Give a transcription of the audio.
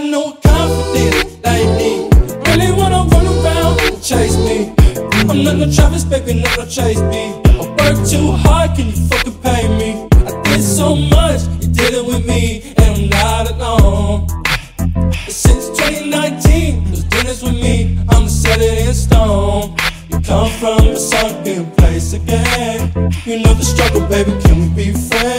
no confidence lately. Really wanna run around and chase me. I'm not no Travis, baby, not no Chase B. I work too hard, can you fucking pay me? I did so much, you did it with me, and I'm not alone. Since 2019, those dinners with me, I'm set it in stone. You come from a sunken place again. You know the struggle, baby, can we be friends?